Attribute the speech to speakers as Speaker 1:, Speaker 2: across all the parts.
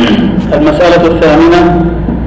Speaker 1: المسألة الثامنة.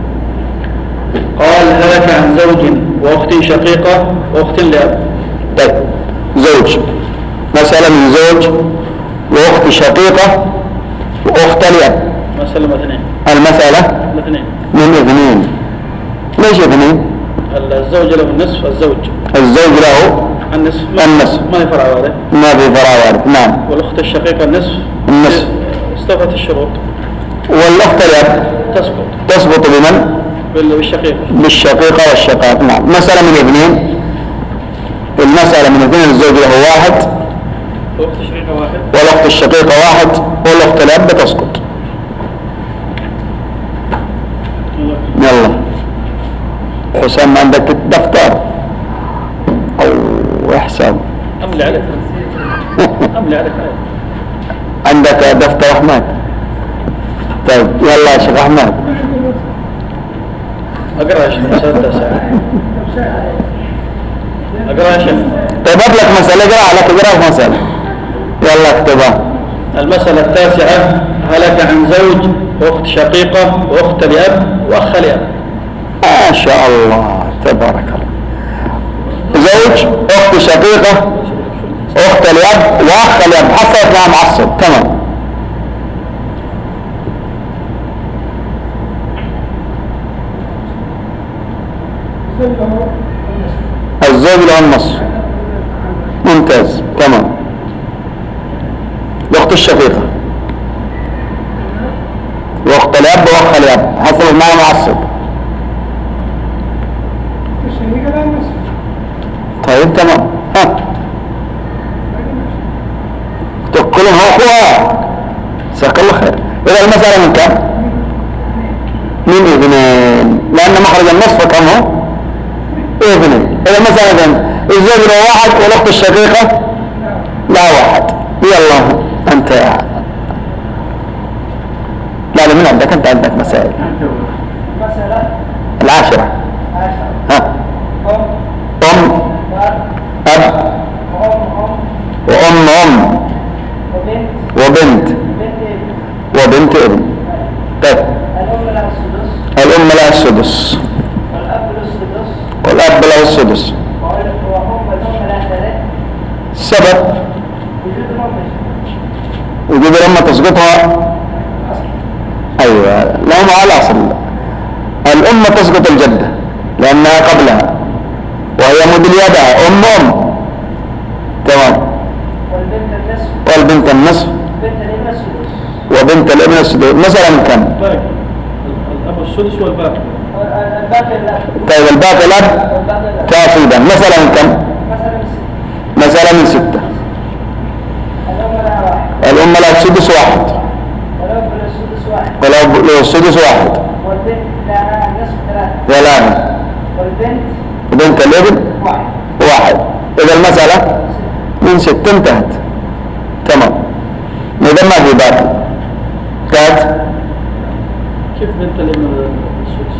Speaker 1: قال: هلك عن زوج وأخت شقيقة وأخت لأب.
Speaker 2: طيب، زوج، مسألة من زوج وأخت شقيقة وأخت لأب.
Speaker 1: مسألة اثنين.
Speaker 2: المسألة
Speaker 1: اثنين.
Speaker 2: من اثنين. ليش اثنين؟
Speaker 1: الزوج له النصف.
Speaker 2: الزوج له
Speaker 1: النصف. ما في فرع وارث.
Speaker 2: ما في فرع وارث. نعم.
Speaker 1: والأخت الشقيقة النصف. استوفت الشروط.
Speaker 2: والأخت لأب تسقط بمن؟ بالشقيقة والشقاق. نعم. مسألة من اثنين. المسألة من اثنين، الزوج له واحد والأخت الشقيقة واحد والأخت لأب تسقط. يلا حسام، عندك الدفتر أو حساب؟
Speaker 1: أملي عليك.
Speaker 2: عندك دفتر أحمد؟ طيب يلا يا شيخ أحمد.
Speaker 1: أقرأ يا شيخ. أقرأ يا شيخ.
Speaker 2: طيب أبلك مسألة، اقرأ مسألة. يلا اكتبها.
Speaker 1: المسألة التاسعة: هلك عن زوج وأخت شقيقة وأخت لأب وأخ لأب.
Speaker 2: ما شاء الله تبارك الله. زوج، أخت شقيقة، أخت لأب وأخ لأب. حصلت مع معصب. تمام. الزوج له النصف. ممتاز. تمام. الأخت الشقيقة وأخت الأب وأخ الأب حصلت معه معصب. طيب تمام. كلهم هو أخوها. جزاك الله خير. إذا المسألة من كم؟ من اثنين، لأن مخرج النصف كم هو؟ اثنين. إذا المسألة الزوج له واحد والأخت الشقيقة لا واحد. يلا أنت يا لا من عندك؟ أنت عندك مسائل. العاشرة. أم، أب، وأم، وبنت ابن. طيب، الأم لها السدس والأب له السدس. السبب وجود الأم تسقطها. أيوة، لهم على الأصل. الأم تسقط الجدة لأنها قبلها وهي مد يدها أم. تمام. والبنت النصف وبنت الابن السدس. مثلا كم؟
Speaker 1: طيب، الأب السدس والباقي.
Speaker 2: طيب الباقي الأب تأكيدا. مثلا كم؟ مثلا من 6. الأم لها السدس واحد والأب له السدس واحد والآن وبنت الابن واحد. إذا المسألة من 6 انتهت. تمام. إذا ما في باقي. كات
Speaker 1: كيف بنت الابن السدس؟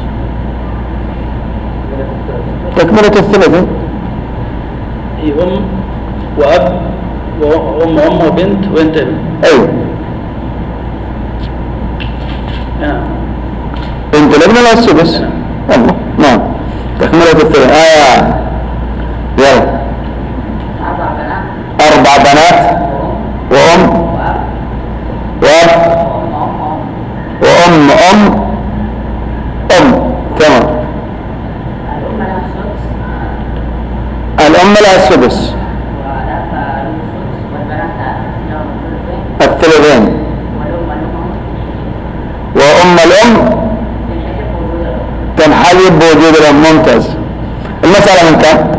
Speaker 2: تكملة الثلاثة.
Speaker 1: هي أم وأب وأم وبنت وبنت ابن.
Speaker 2: أيوة. بنت الابن لها السدس. الله. نعم. تكملة الثلاثة. يلا. 4 بنات وأم وأب وأم. تمام. الأم لها السدس. الثلثين. وأم الأم تنحجب بوجود الأم. ممتاز. المسألة من كم؟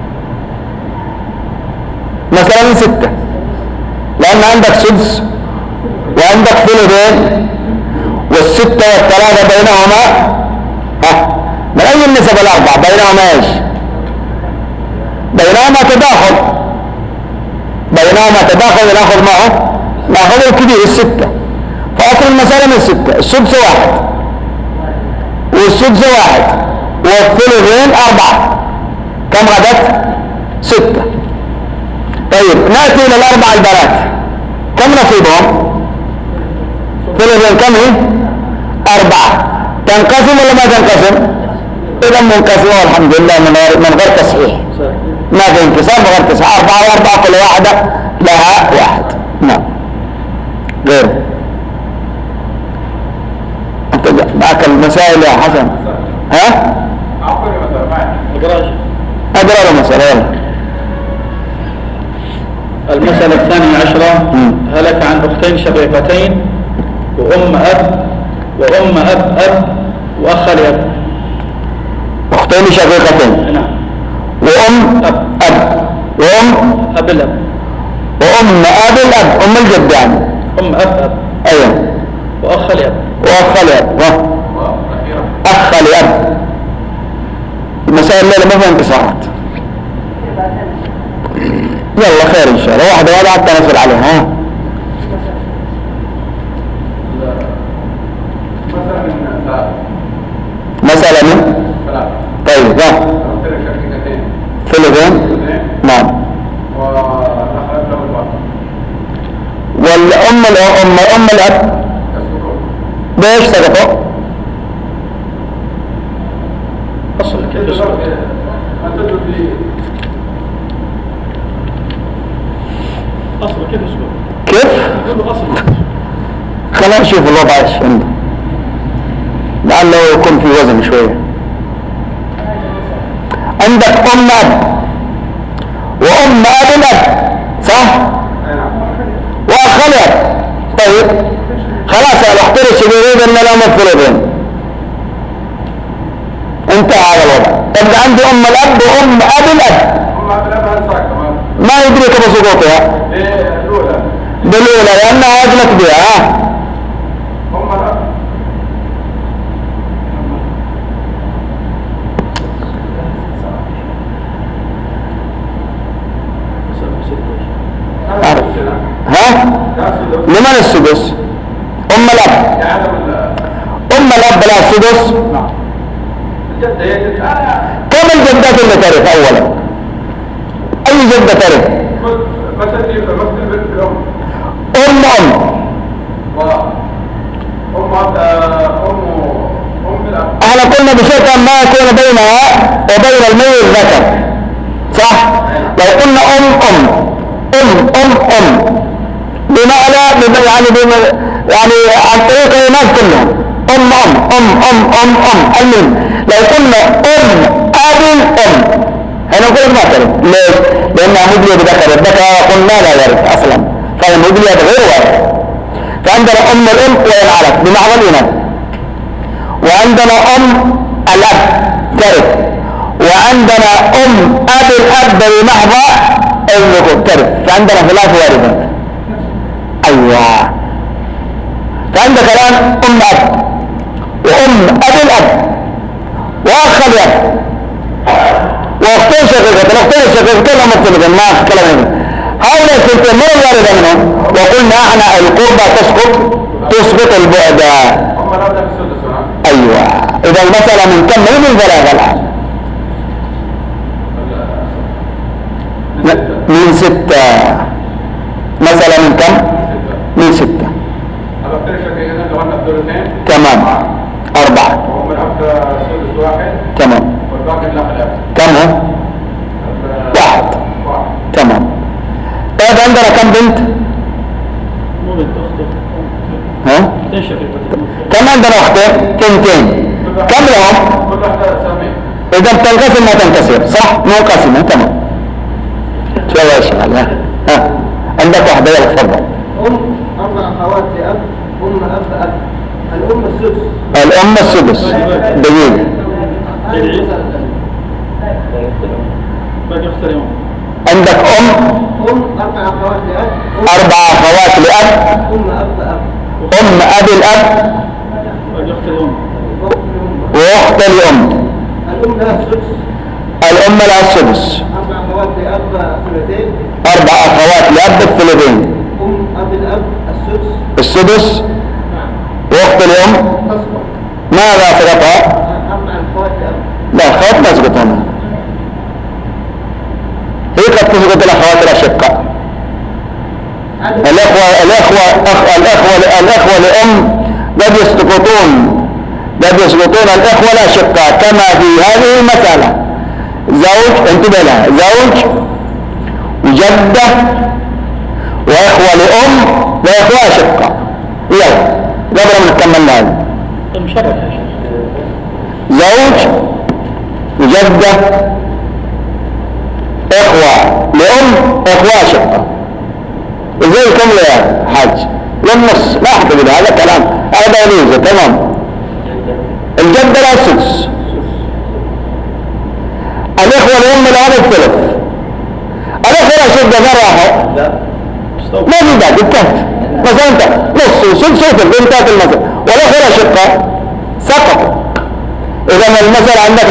Speaker 2: مسألة من 6، لأن عندك سدس وعندك ثلثين والستة والثلاثة بينهما من أي النسب الأربع؟ بينهما إيش؟ بينهما تداخل نأخذ معه نأخذ الكبير 6. فأصل المسألة من 6. السدس 1 والسدس 1 والثلثين 4. كم غدت؟ 6. طيب نأتي إلى ال4 البنات. كم نصيبهم؟ ثلثين كم هي؟ 4 تنقسم ولا ما تنقسم؟ إذا منقسمة والحمد لله من غير تصحيح، ما في انقسام من غير تصحيح. 4 و4 كل واحدة لها 1. نعم. غير أنت معك المسائل يا حسن؟ ها؟ أقرأ المسألة.
Speaker 1: المسألة 12 هلك عن أختين شقيقتين وأم أب وأخ لأب.
Speaker 2: أختين شقيقتين.
Speaker 1: نعم.
Speaker 2: وأم أب وأم
Speaker 1: أب الأب.
Speaker 2: وأم أب الأب، أم الجد يعني.
Speaker 1: أم أب.
Speaker 2: أيوة.
Speaker 1: وأخ لأب.
Speaker 2: وأخ لأب. أخ لأب. المسائل الليلة ما فيها انتصارات. يلا خير إن شاء الله. واحدة حتى نسأل عليها. مسألة من؟ طيب ها. ثلثين. نعم. والأم الأب بإيش سقطوا؟
Speaker 1: أصل كيف يسقط؟ أصل كيف يسقط؟
Speaker 2: كيف؟ خلينا نشوف الوضع ايش عنده، لعله يكون في وزن شوية. عندك أم أب وأم أب الأب صح؟ وأخ الأب. طيب خلاص الأختين الشقيقين إن لهم الثلثين، انتهى هذا الوضع. تبقى عندي أم الأب وأم أب الأب ما يدرك بسقوطها بالأولى لأنها أجلت بها. لمن السدس؟ أم الأب. أم الأب لها السدس. كم الجدات اللي ترث أولا؟ أي جدة ترث؟ احنا قلنا بشرط ما يكون بينها وبين الميت ذكر صح؟ لو قلنا بمعنى يعني عن طريق الناس كلهم المهم لو قلنا هنا نقول ما ترث. ليش؟ لأنها مدلية بذكر، الذكر قلنا لا يرث أصلا، فالمدلية غير وارث. فعندنا أم الأم وإن علت بمعنى الإناث، وعندنا أم الأب ترث، وعندنا أم أب الأب بمحض الذكور ترث. فعندنا 3 وارثات. أيوة. فعندك الآن أم أب وأم أب الأب وأخ الأب واختين شقيقة. الاختين الشقيقتين لهم الثلثين ما أتكلم عنهم. هؤلاء الثلثين من الوارثة منهم؟ وقلنا احنا القربة تسقط البعد. ايوه. اذا المسألة من كم؟ من 3 الآن. من 6. مسألة من كم؟ من 6. تمام. 4. تمام. كم هو؟ 1. تمام. طيب عندنا كم بنت؟
Speaker 1: مو بنت، أخت.
Speaker 2: ها؟ كم عندنا أختين؟ 2. كم لهم؟ إذا بتنقسم ما تنكسر صح؟ منقسمة. تمام. شو يا شغال؟ ها؟ عندك واحدة يلا تفضل.
Speaker 3: 4 أخوات لأب، أب.
Speaker 2: الأم السدس. دقيقة. عندك أم
Speaker 3: 4 أخوات لأب،
Speaker 2: 4 أخوات لأب، أم أب الأب وأخت الأم. الأم لها السدس.
Speaker 3: 4 أخوات لأب ثلثين.
Speaker 2: 4 أخوات لأب الثلثين.
Speaker 3: أم أب الأب
Speaker 2: السدس. وأخت الأم ماذا سقطها؟
Speaker 3: 4 أخوات لأب.
Speaker 2: لا أخوات ما سقطها. هي قد تسقط الأخوات الأشقاء. الأخوة لأم قد يسقطون قد يسقطون الإخوة الأشقاء كما في هذه المسألة. زوج، انتبه لها، زوج وجدة وإخوة لأم وإخوة أشقاء. يلا قبل ما نكمل هذا،
Speaker 1: مشرف يا شيخ.
Speaker 2: زوج وجدة إخوة لأم إخوة أشقاء. إزاي كم يا حاج؟ للنص، لا أحكي بها، هذا كلام هذا يجوز. تمام. الجدة لا السدس، الإخوة لأم الأب الثلث، الإخوة الأشقاء غير واحد ما في ذلك الكهف. مثلا أنت نص وسدس وثلث انتهت المسألة، والإخوة الأشقاء سقطوا. إذا المسألة عندك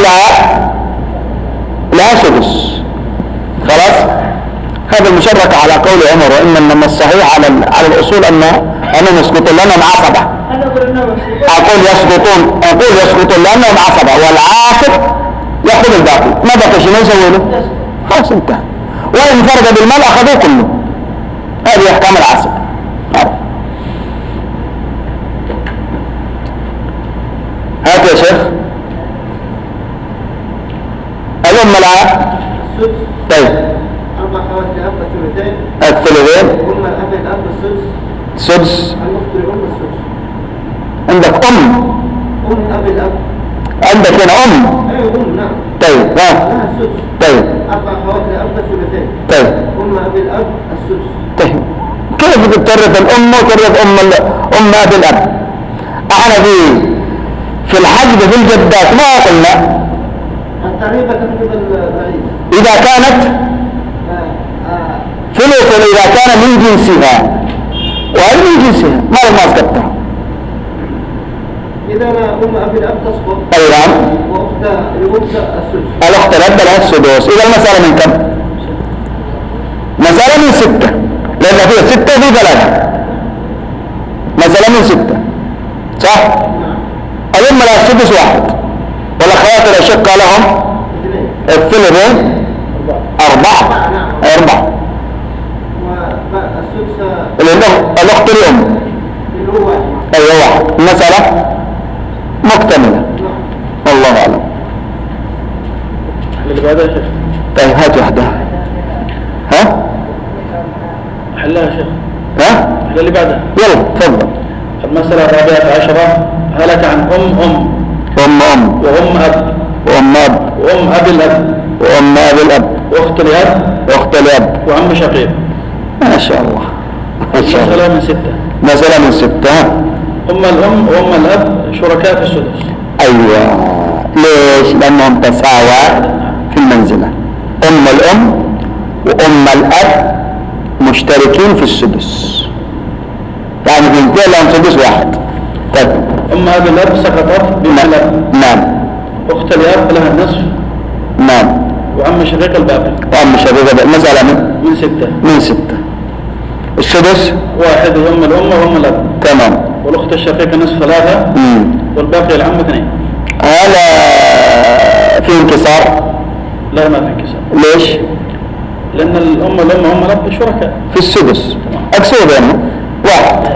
Speaker 2: لها سدس. خلاص. هذا المشرك على قول عمر، وإنما الصحيح على الأصول أنهم يسقطون لأنهم عصبة. أقول يسقطون لأنهم عصبة، والعاصب يأخذ الباقي، ما بقى شيء ما يسوي له، خلاص انتهى. وإن فرد بالمال أخذوه كله. هذه أحكام العاصب. هات يا شيخ. الأم لها طيب
Speaker 3: 4 أخوات لأب الثلثين.
Speaker 2: الثلثين.
Speaker 3: أم الأب الأب السدس.
Speaker 2: سدس.
Speaker 3: الأخت لأم السدس.
Speaker 2: عندك أم
Speaker 3: أب الأب.
Speaker 2: عندك هنا أم.
Speaker 3: أيوة نعم.
Speaker 2: طيب ها.
Speaker 3: لها السدس.
Speaker 2: طيب
Speaker 3: 4 أخوات لأب الثلثين.
Speaker 2: طيب
Speaker 3: أب الأب السدس.
Speaker 2: طيب كيف بترث الأم وترث أم أب الأب؟ احنا في الحجب في الجدات ما قلنا
Speaker 3: التعريفة تكتب الغريب.
Speaker 2: إذا كانت ثلث، إذا كان من جنسها، وهي من جنسها ما اسقطتها.
Speaker 3: إذا أم أب الأب تسقط.
Speaker 2: أيضا
Speaker 3: وأخت السدس.
Speaker 2: الأخت الأب لها السدس. إذا المسألة من كم؟ مسألة من 6، لأن فيها 6 وفي 3. مسألة من 6 صح؟ الأم لها السدس 1، والأخوات الأشقاء لهم الثلثين 4. الأخت الأم أيوة 1. المسألة مكتملة. والله أعلم.
Speaker 1: اللي بعدها يا شيخ.
Speaker 2: طيب هات وحدها. ها؟
Speaker 1: حلها يا شيخ.
Speaker 2: ها؟
Speaker 1: اللي بعدها.
Speaker 2: يلا تفضل.
Speaker 1: المسألة 14 هلك عن أم وأم أب وأم أب الأب وأخت الأب وعم شقيق.
Speaker 2: ما شاء الله.
Speaker 1: مسألة من 6.
Speaker 2: مسألة من 6.
Speaker 1: أم الأم وأم الأب شركاء في السدس.
Speaker 2: أيوة. ليش؟ لأنهم تساوى في المنزلة. أم الأم وأم الأب مشتركين في السدس، يعني في الاثنين لهم سدس 1. طيب
Speaker 1: أم أب الأب سقطت بالأب.
Speaker 2: نعم.
Speaker 1: أخت الأب لها النصف.
Speaker 2: نعم.
Speaker 1: وعم شقيق الباقي.
Speaker 2: وعم شقيق الباقي. مسألة من 6. السدس
Speaker 1: 1 أم الأم وأم الأب.
Speaker 2: تمام.
Speaker 1: والأخت الشقيقة نصف 3. والباقي العم 2.
Speaker 2: هذا في انكسار؟
Speaker 1: لا ما في انكسار.
Speaker 2: ليش؟
Speaker 1: لأن الأم وأم الأب شركاء
Speaker 2: في السدس. أقصد بأنه 1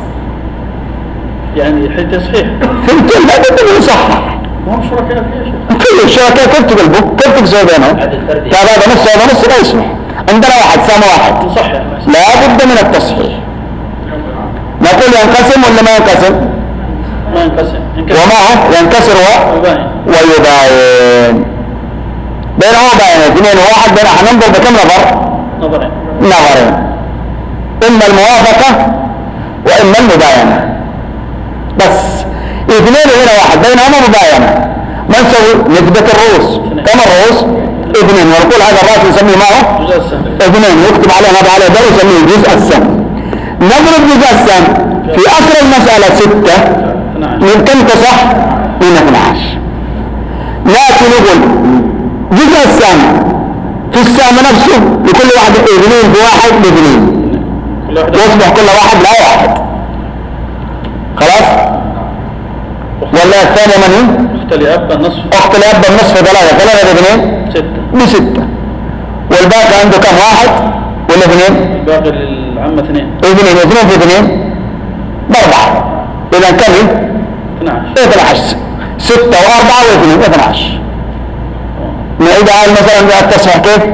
Speaker 1: يعني حين تصحيح
Speaker 2: فهمت. لا بدنا نصحح.
Speaker 1: ما هم شركاء فيها شيء.
Speaker 2: كل الشركاء كيف تقلبوا؟ كيف تقصد بينهم؟ لا هذا نص هذا نص لا يصلح. عندنا 1 سام 1.
Speaker 1: نصحح.
Speaker 2: لا بد من التصحيح. نقول ينقسم ولا ما ينقسم؟
Speaker 1: ما ينقسم.
Speaker 2: وما ينكسر ويباين. بينه وبين 2 و1 بين حننظر بكم نظرين. إما الموافقة وإما المباينة. بس 2 هنا 1 بينهما مباينة. ما نسوي نثبت الرؤوس. كم الرؤوس؟ 2. ونقول هذا الرأس نسميه معه 2. يكتب عليه هذا على ده يسميه جزء السهم. نضرب جزء السهم في أصل المسألة 6 من كم تصح؟ من 12. لكن يقول جزء السهم في السهم نفسه لكل واحد 2 بواحد ب2 يصبح كل واحد لا 1. خلاص؟ ولا الثانية من؟
Speaker 1: أخت الأب النصف.
Speaker 2: أخت الأب النصف 3 ب2 6. والباقي عنده كم 1 ولا 2؟
Speaker 1: الباقي للعم 2.
Speaker 2: 2 في 2 ب4. إذا كم؟
Speaker 1: 12.
Speaker 2: 6 و4 و2 12. نعيد على مثلا التصحيح كيف؟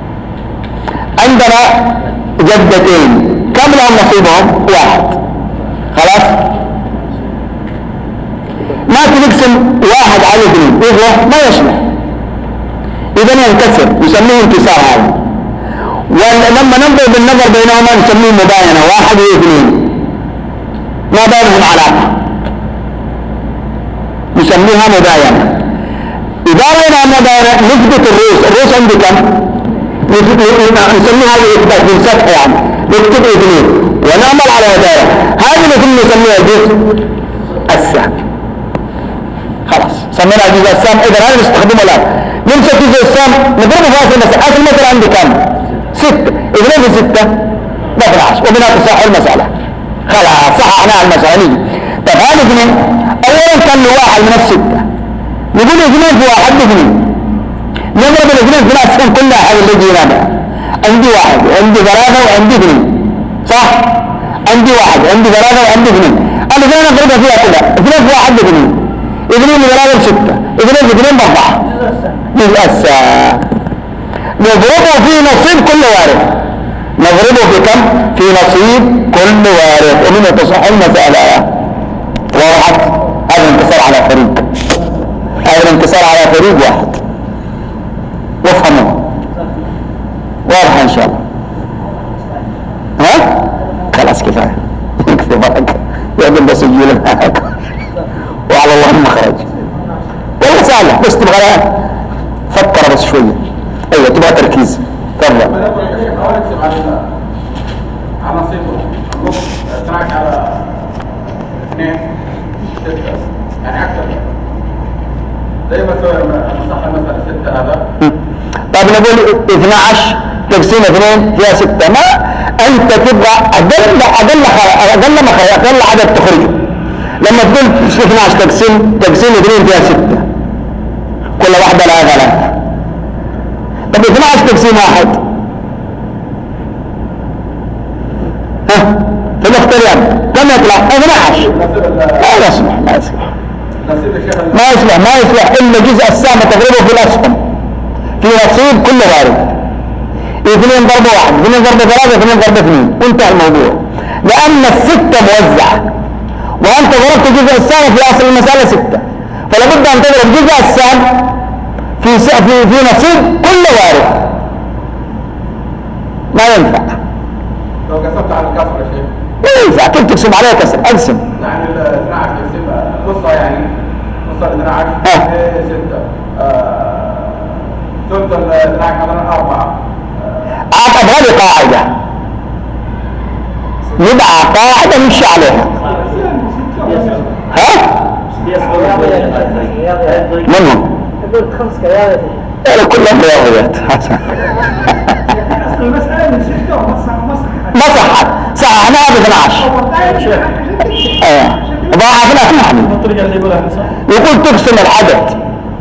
Speaker 2: عندنا جدتين كم لهم نصيبهم؟ 1. خلاص؟ ما تقسم 1 على 2 يصلح؟ ما يصلح. إذا ينكسر يسميه انكسار هذا. ولما ننظر بالنظر بينهما نسميه مباينة 1 و2 ما بينهم علاقة نسميها مباينة. إذا رأينا مباينة نثبت الرؤوس عندي كم؟ نسميها الإثبات بالسطح يعني نكتب 2 ونعمل على هدايا هذه الاثنين نسميها الجزء السهم. خلاص سمينا الجزء السهم. إذا هذا نستخدمه الآن نمسك جزء السهم نضربه في أصل المسألة. أصل المسألة عندي كم؟ 6 2 في 6 12 وبناء تصحح المسألة. خلاص صححنا المسألة. نيجي طيب هذا 2 أولا كان له 1 من ال6 نقول 2 في 1 2 نضرب الاثنين في الأسهم كلها هذا اللي جينا بها. عندي 1 وعندي 3 وعندي 2 صح؟ عندي 1 وعندي 3 وعندي 2 الاثنين نضربها فيها كلها 2 في 1 2 2 في 3 6 2 في 2 4 جزء السهم. نضربه في نصيب كل وارث. نضربه في كم؟ في نصيب كل وارث ومن تصح المسألة. وضحت؟ هذا الانتصار على فريق. هذا الانتصار على فريق واحد. وافهموا واضحة ان شاء الله. ها خلاص كفاية نكتب معك يقول بس يجيل معك وعلى الله المخرج. والله سهلة بس تبغى فكر بس شوية. ايوه تبغى تركيز. تفضل.
Speaker 4: على نصيبه النص اتراك على 2 6 يعني اكثر زي ما صح المسألة 6 هذا.
Speaker 2: طيب نقول 12 تقسيم 2 فيها 6 ما انت تبغى اقل عدد تخرجه. لما تقول 12 تقسيم 2 فيها 6 كل واحدة لها 3. طب 12 تقسيم 1 ها في الاختيار كم يطلع؟ 12. لا يصلح ما يصلح الا جزء السهم تضربه في الاسهم في نصيب كل وارث. 2 ضرب 1 2 ضرب 3 2 ضرب 2 وانتهى الموضوع. لأن ال6 موزعة وأنت ضربت جزء السهم في أصل المسألة 6 فلا بد أن تضرب جزء السهم في نصيب كل وارث. ما ينفع.
Speaker 4: لو قسمت على الكسر يا شيخ
Speaker 2: ما ينفع. كيف تقسم عليها كسر؟ أقسم
Speaker 4: يعني ال 12 تقسمها نصها يعني نص ال 12 6 ثلث ال 12 مثلا 4.
Speaker 2: أبغى لي قاعدة يبقى قاعدة نمشي عليها. ها؟ منهم؟
Speaker 3: قلت 5 كيانات
Speaker 2: أنا كلهم رياضيات. ما صحت صححناها ب 12 ضاعفنا نحن. يقول تقسم العدد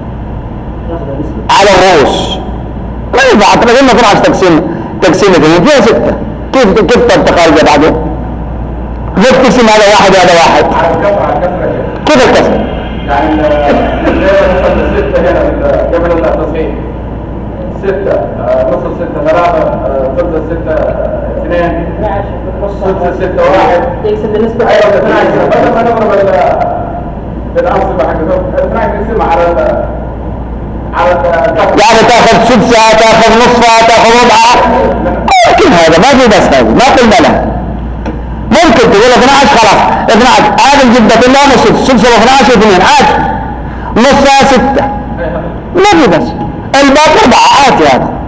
Speaker 2: على الرؤوس ما ينفع. احنا قلنا 12 تقسيم 2 فيها 6 كيف تخرج بعده؟ كيف تقسم هذا 1 وهذا 1
Speaker 4: على الكسر
Speaker 2: كيف الكسر؟
Speaker 4: يعني زي 6 هنا قبل التصحيح 6 نص 6 3 ثلث 6 2 ثلث 6 1
Speaker 3: يقصد بالنسبة
Speaker 4: ايوه 12 بدل ما نضرب بالانصبه حقته 12 تقسمها على
Speaker 2: يعني تاخذ سدسها تاخذ نصفها تاخذ ربعها ممكن. هذا ما في بس هذا ما قلنا له. ممكن تقول 12 خلاص 12 هذا الجدة الله نص سدسها 12 2 عادي نصها 6 ما في بس الباقي 4 عادي.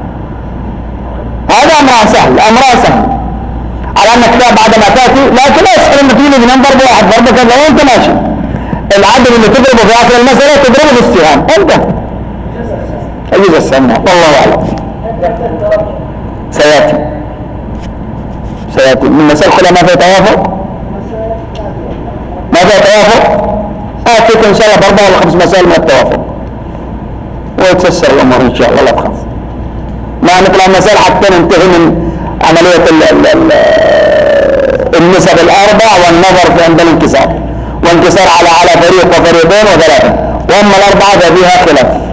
Speaker 2: هذا امرها سهل على انك بعد ما تاتي لكن لا يسهل انك تجيب 2 ضرب 1 ضرب كذا وانت ماشي. العدد اللي تضربه في اخر المساله تضربه في السهام انت أجيز السمع والله أعلم. سيأتي من مسائل كلها ما فيها توافق. آتيك إن شاء الله ب4 ولا 5 مسائل من التوافق ويتسر الأمر إن شاء الله لا تخاف. ما نطلع المسائل حتى ننتهي من عملية النسب الأربع والنظر في عند الانكسار وانكسار على فريق وفريقين و3 وأما الأربعة ففيها خلاف.